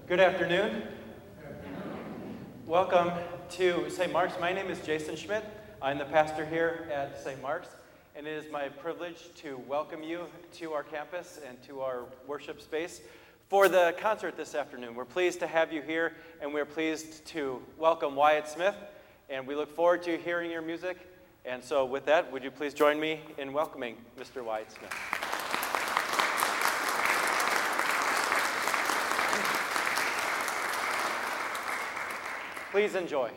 Good afternoon. Welcome to St. Mark's. My name is Jason Schmidt. I'm the pastor here at St. Mark's, and it is my privilege to welcome you to our campus and to our worship space for the concert this afternoon. We're pleased to have you here, and we're pleased to welcome Wyatt Smith, and we look forward to hearing your music. And so with that, would you please join me in welcoming Mr. Wyatt Smith? Please enjoy.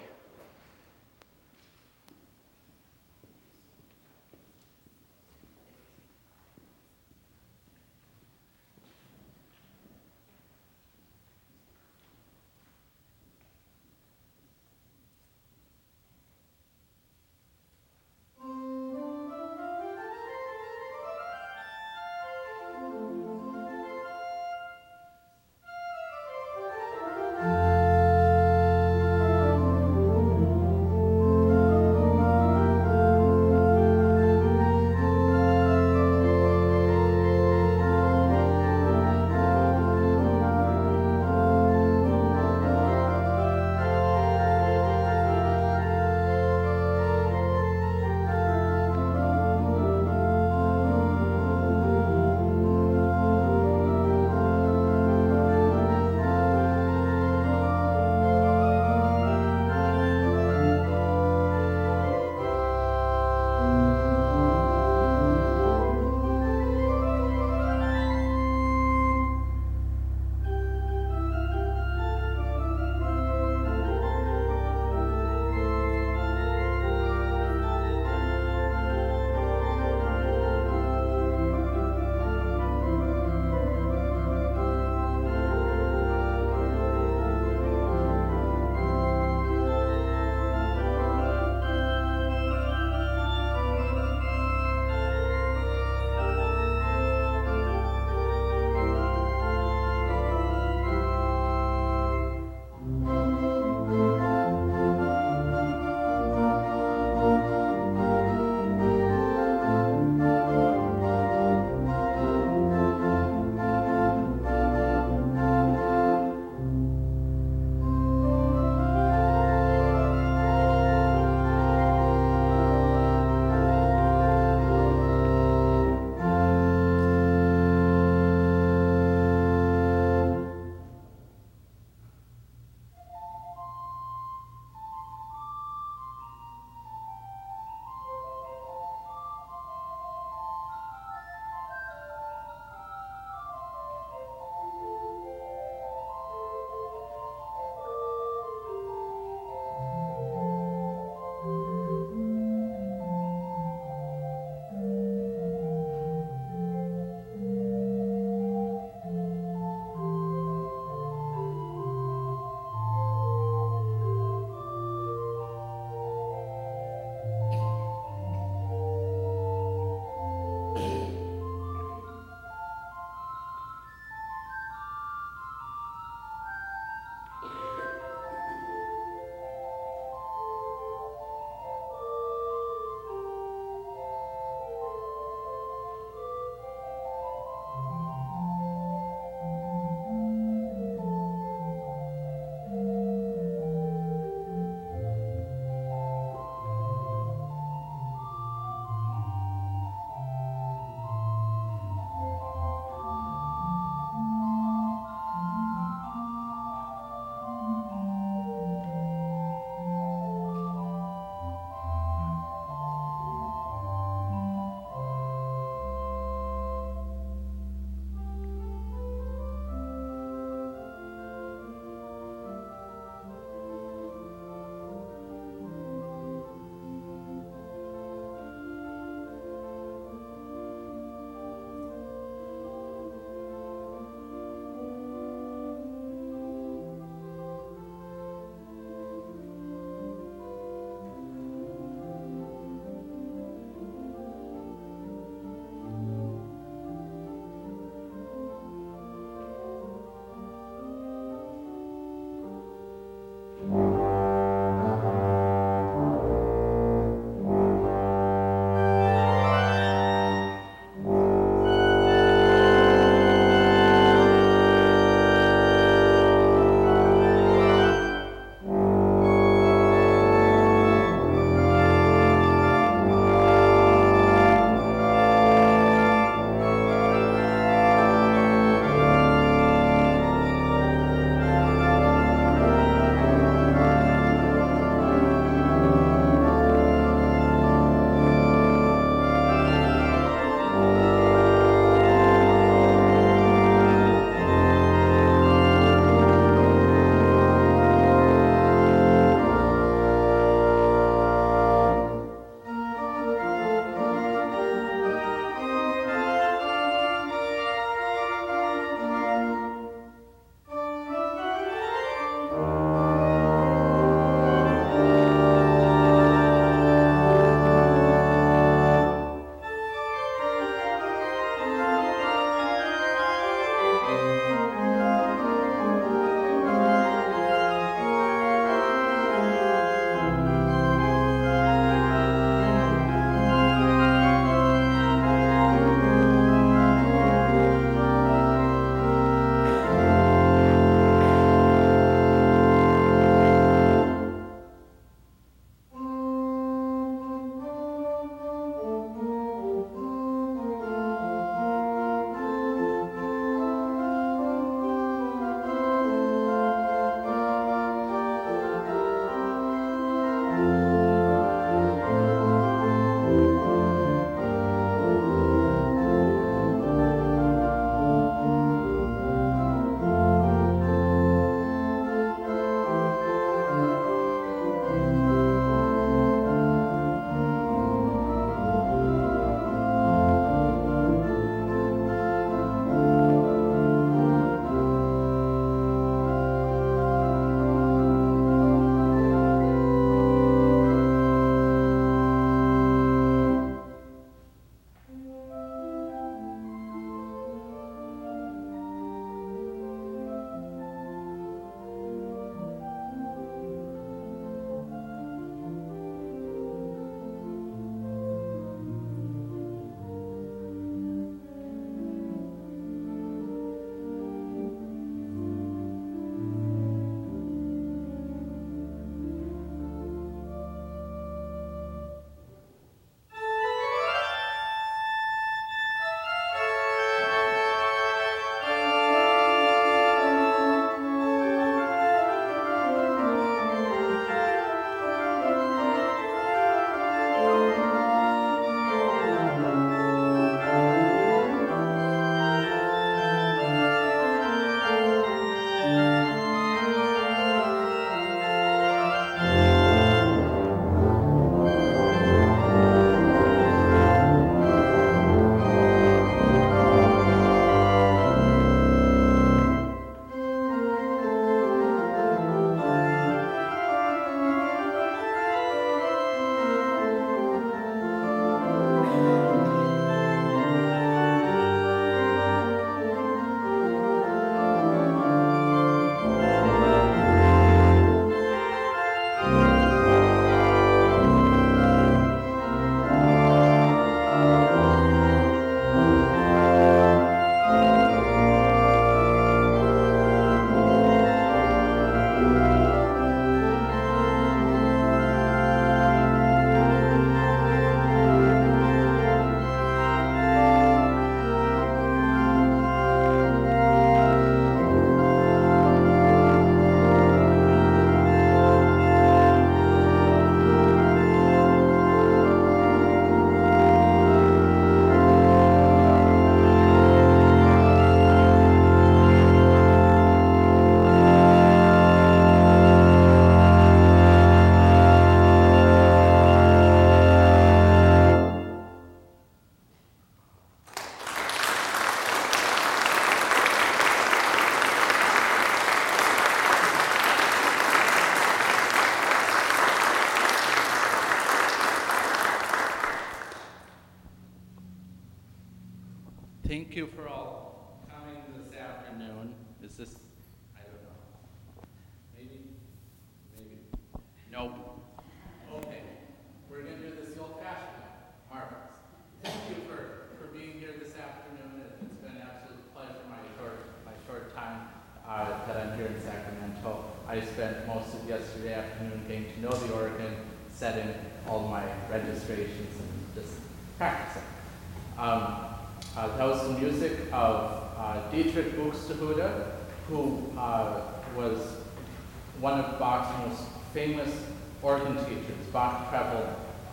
experimental. I spent most of yesterday afternoon getting to know the organ, setting all my registrations and just practicing. That was the music of Dietrich Buxtehude, who was one of Bach's most famous organ teachers. Bach traveled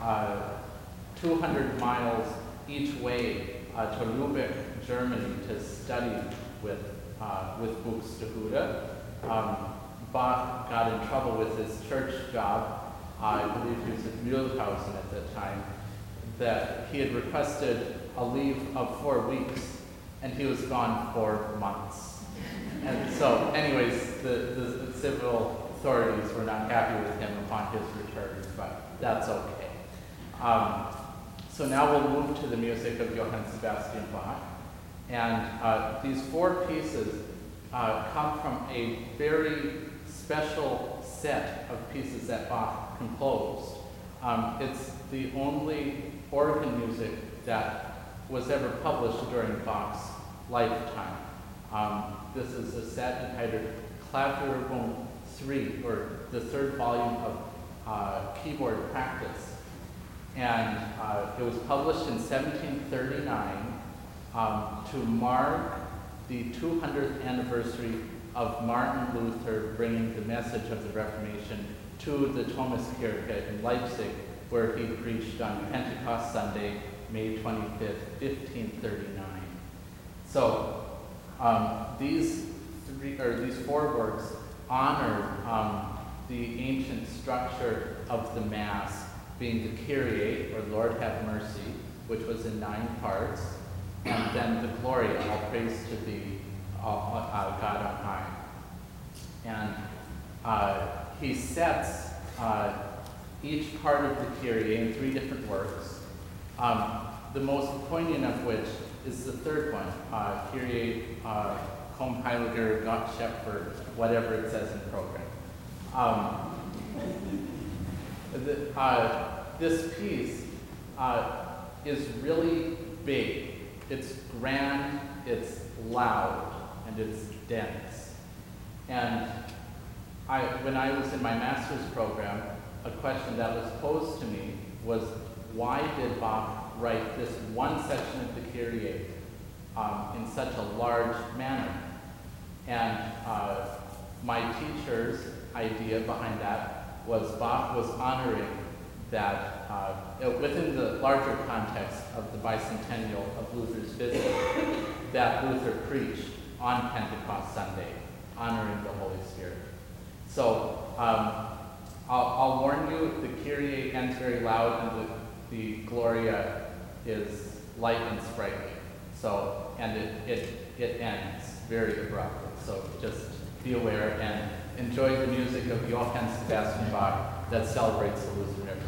200 miles each way to Lübeck, Germany, to study with Buxtehude. Bach got in trouble with his church job. I believe he was at Mühlhausen at that time, that he had requested a leave of 4 weeks, and he was gone for months. And so, anyways, the civil authorities were not happy with him upon his return, but that's okay. So now we'll move to the music of Johann Sebastian Bach. And these 4 pieces come from a very special set of pieces that Bach composed. It's the only organ music that was ever published during Bach's lifetime. This is a set entitled Klavierübung 3, or the 3rd volume of keyboard practice. And it was published in 1739 to mark the 200th anniversary of Martin Luther bringing the message of the Reformation to the Thomaskirche in Leipzig, where he preached on Pentecost Sunday, May 25th, 1539. So these 4 works honor the ancient structure of the Mass, being the Kyrie, or Lord have mercy, which was in 9 parts, and then the Gloria, all praise to thee, God on high. And he sets each part of the Kyrie in 3 different works, the most poignant of which is the 3rd one, Kyrie Komm Heiliger Gott Schöpfer, whatever it says in the program. This piece is really big. It's grand, it's loud, and it's dense. And when I was in my master's program, a question that was posed to me was, why did Bach write this one section of the Kyrie in such a large manner? And my teacher's idea behind that was Bach was honoring that within the larger context of the bicentennial of Luther's visit, that Luther preached on Pentecost Sunday, honoring the Holy Spirit. So I'll warn you, the Kyrie ends very loud, and the Gloria is light and sprightly. So, and it ends very abruptly. So just be aware and enjoy the music of Johann Sebastian Bach that celebrates the Lutheran Reformation.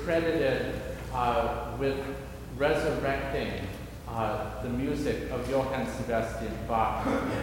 credited with resurrecting the music of Johann Sebastian Bach.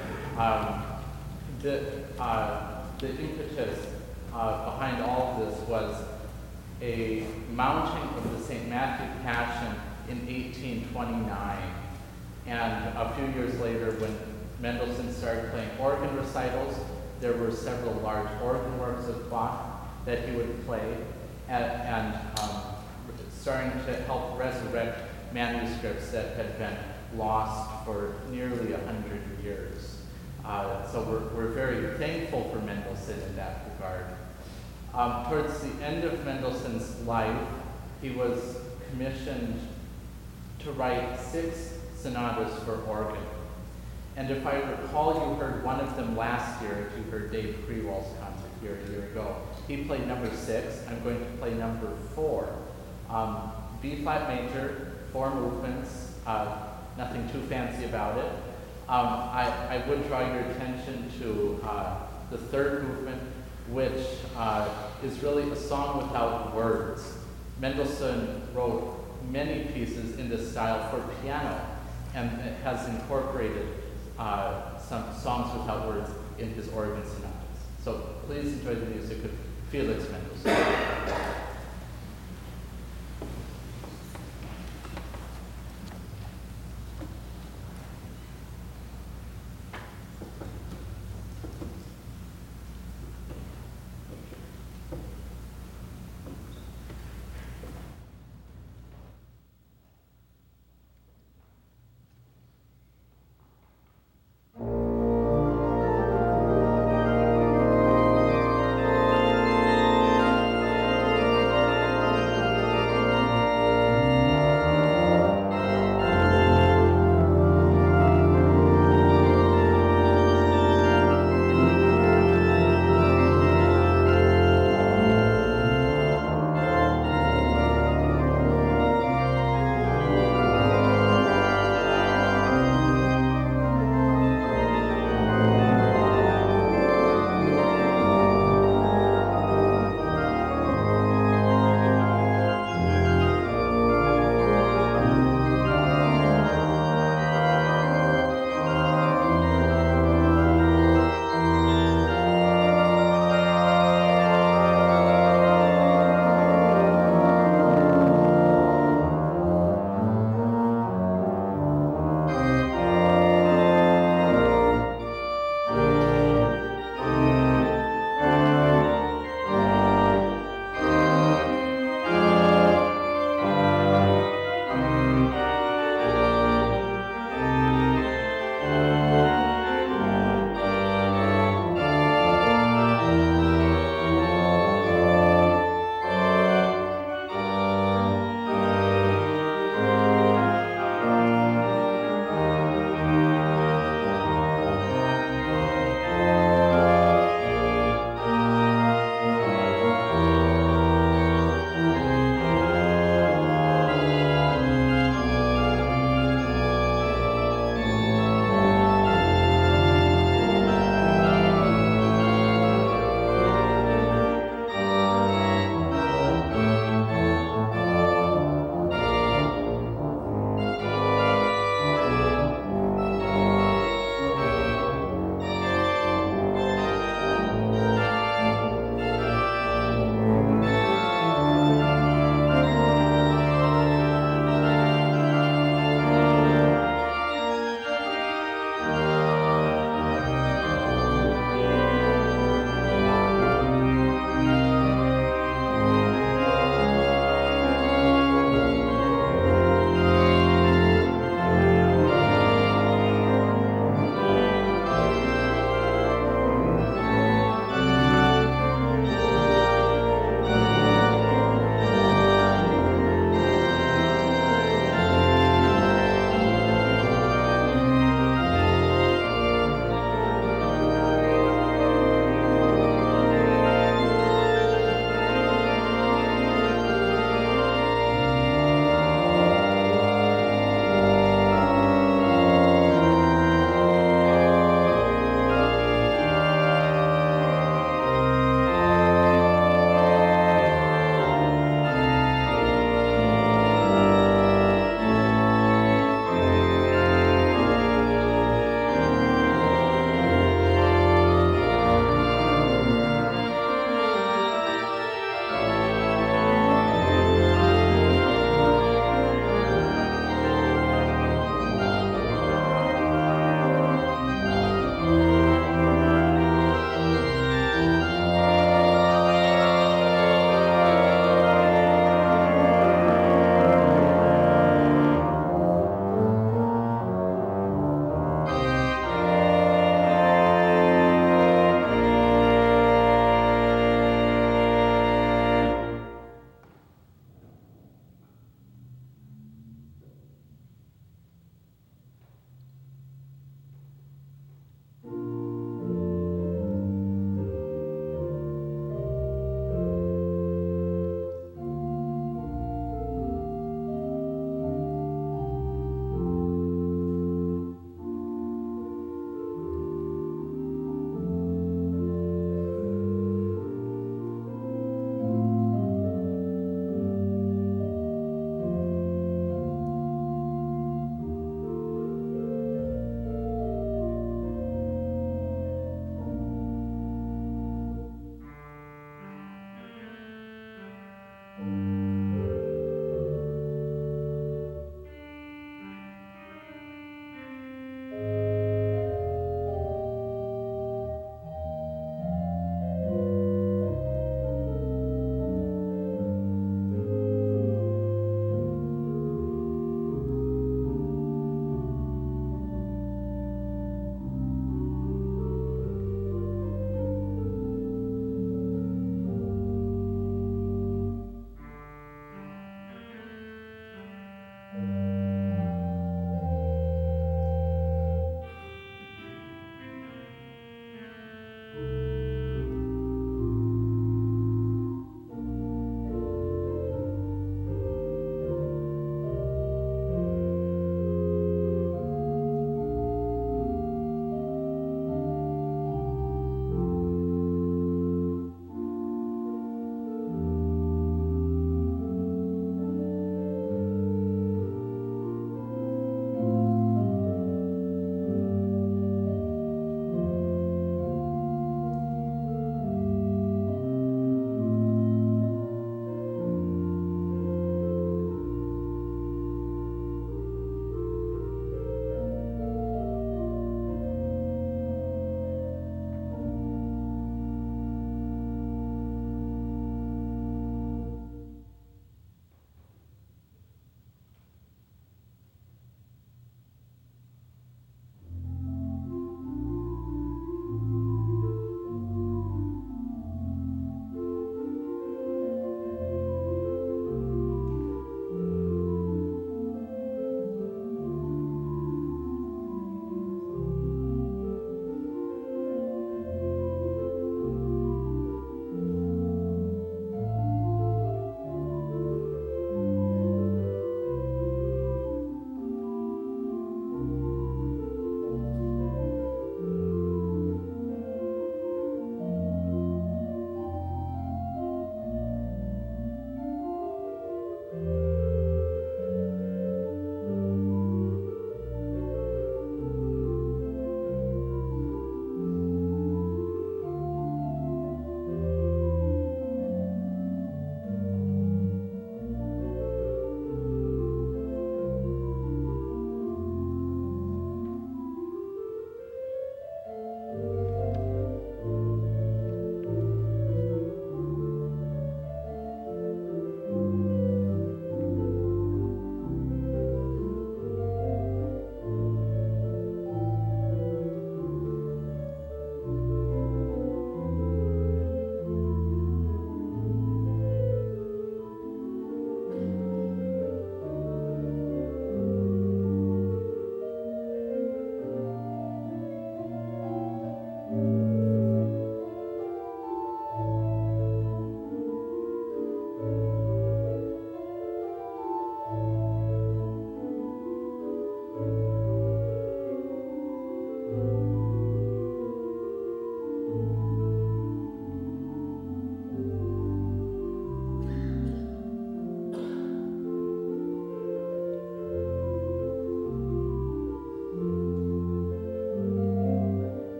The impetus behind all of this was a mounting of the St. Matthew Passion in 1829. And a few years later, when Mendelssohn started playing organ recitals, there were several large organ works of Bach that he would play, and starting to help resurrect manuscripts that had been lost for nearly 100 years. So we're very thankful for Mendelssohn in that regard. Towards the end of Mendelssohn's life, he was commissioned to write 6 sonatas for organ. And if I recall, you heard one of them last year, if you heard Dave Krewell's concert here a year ago. He played number 6. I'm going to play number 4. B flat major, 4 movements, nothing too fancy about it. I would draw your attention to the 3rd movement, which is really a song without words. Mendelssohn wrote many pieces in this style for piano, and it has incorporated some songs without words in his organ sonatas. So please enjoy the music of Felix Mendelssohn.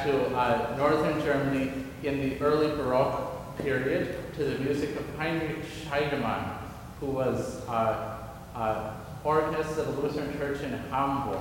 back to northern Germany in the early Baroque period to the music of Heinrich Scheidemann, who was organist of the Lutheran Church in Hamburg.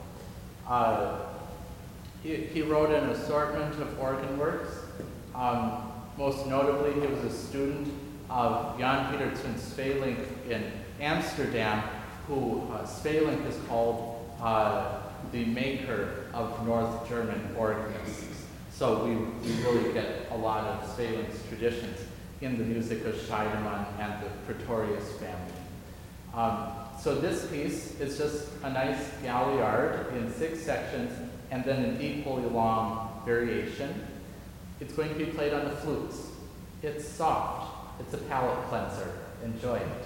He wrote an assortment of organ works. Most notably, he was a student of Jan Peter ten Sweelinck in Amsterdam, who Sweelinck is called the maker of North German organists. So we really get a lot of Sweelinck's traditions in the music of Scheidemann and the Pretorius family. So this piece is just a nice galliard in 6 sections and then an equally long variation. It's going to be played on the flutes. It's soft. It's a palate cleanser. Enjoy it.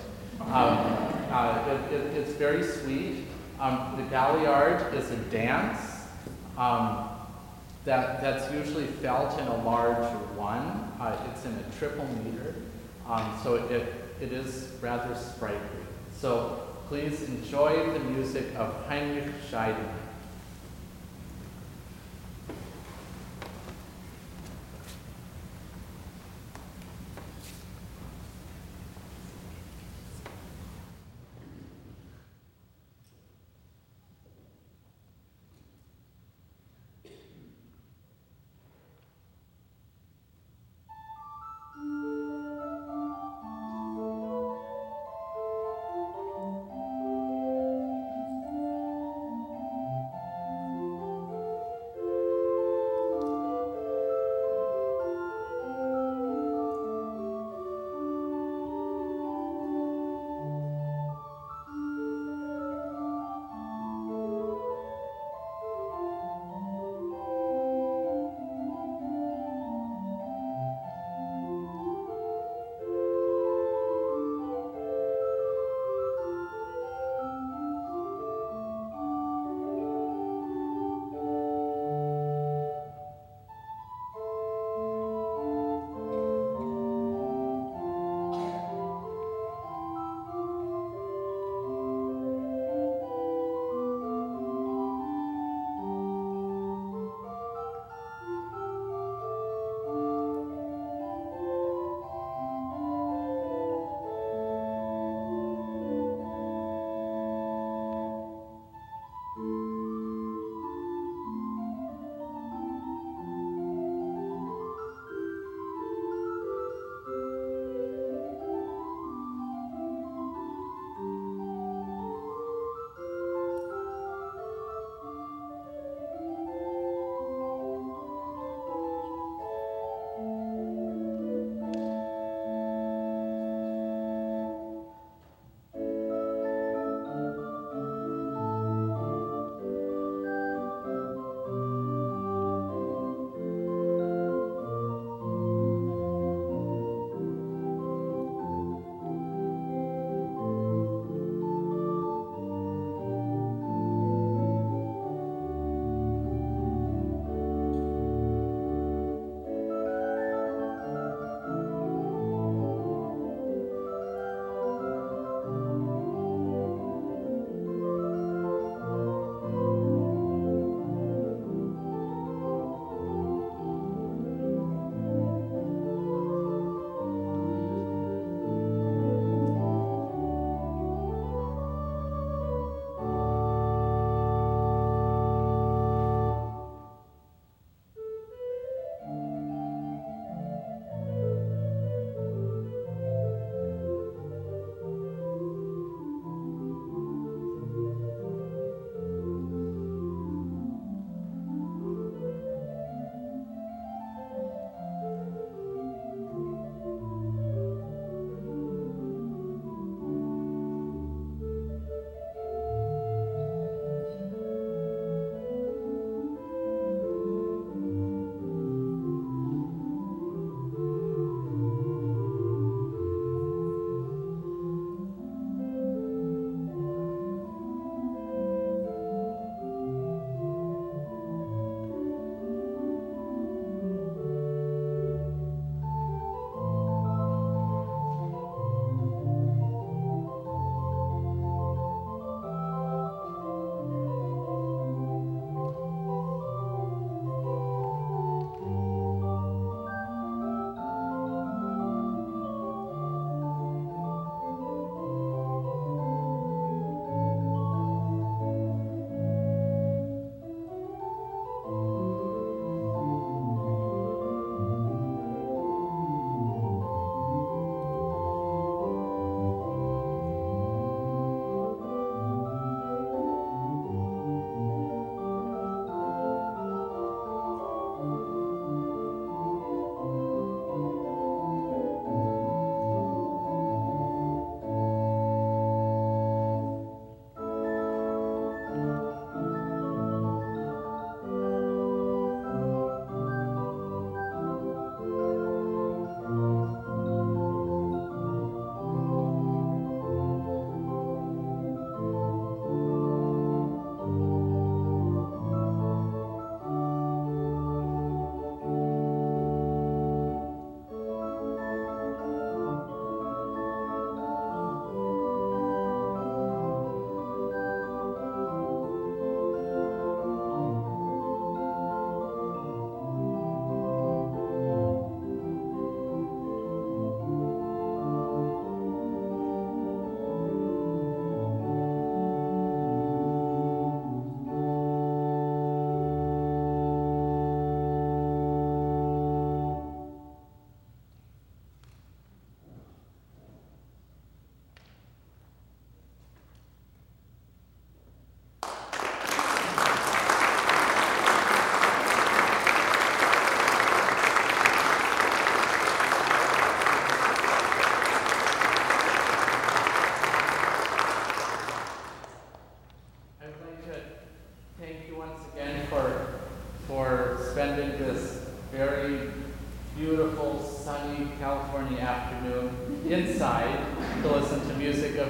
It's very sweet. The galliard is a dance that's usually felt in a large 1. It's in a triple meter, so it is rather sprightly. So please enjoy the music of Heinrich Scheidemann.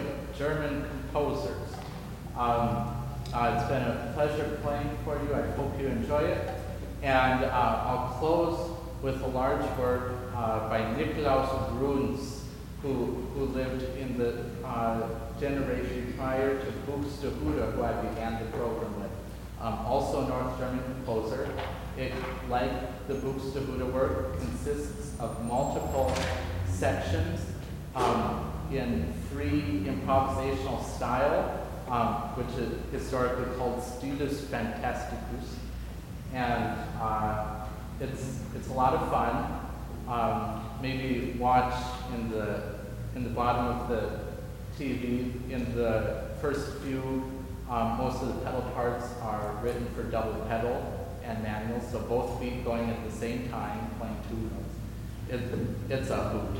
German composers. It's been a pleasure playing for you. I hope you enjoy it. And I'll close with a large work by Nikolaus Bruns, who lived in the generation prior to Buxtehude, who I began the program with. Also a North German composer. It, like the Buxtehude work, consists of multiple sections in free improvisational style, which is historically called Stilus Fantasticus. And it's a lot of fun. Maybe watch in the bottom of the TV, in the first few, most of the pedal parts are written for double pedal and manual, so both feet going at the same time, playing two notes. It's a hoot.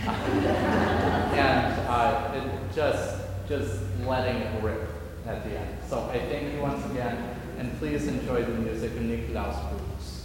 And it just letting it rip at the end. So I thank you once again, and please enjoy the music of Nikolaus Bruns.